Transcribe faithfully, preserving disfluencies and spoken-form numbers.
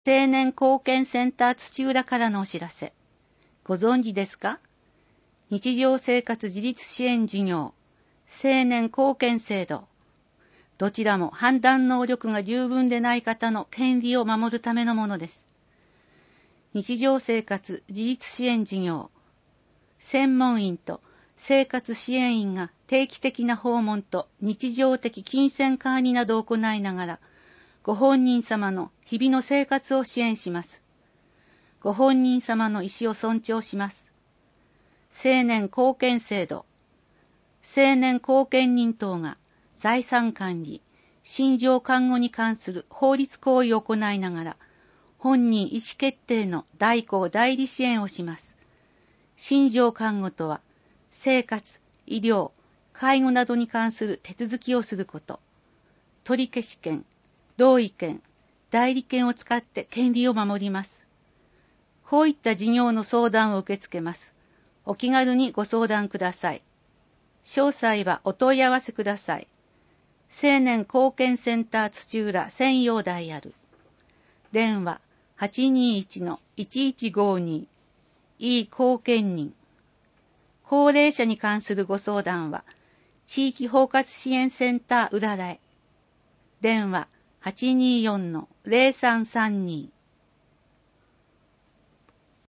青年貢献センター土浦からのお知らせ。ご存知ですか？日常生活自立支援事業、青年貢献制度。どちらも判断能力が十分でない方の権利を守るためのものです。日常生活自立支援事業、専門員と生活支援員が定期的な訪問と日常的金銭管理などを行いながら、ご本人様の日々の生活を支援します。ご本人様の意思を尊重します。青年貢献制度。青年貢献人等が財産管理、心情看護に関する法律行為を行いながら、本人意思決定の代行代理支援をします。心情看護とは、生活、医療、介護などに関する手続きをすること。取消権、同意権、代理権を使って権利を守ります。こういった事業の相談を受け付けます。お気軽にご相談ください。詳細はお問い合わせください。青年貢献センター土浦専用ダイヤル。電話 はちにいちのいちいちごに。いい貢献人。高齢者に関するご相談は、地域包括支援センターうららへ。電話 はちにーよんのぜろさんさんに。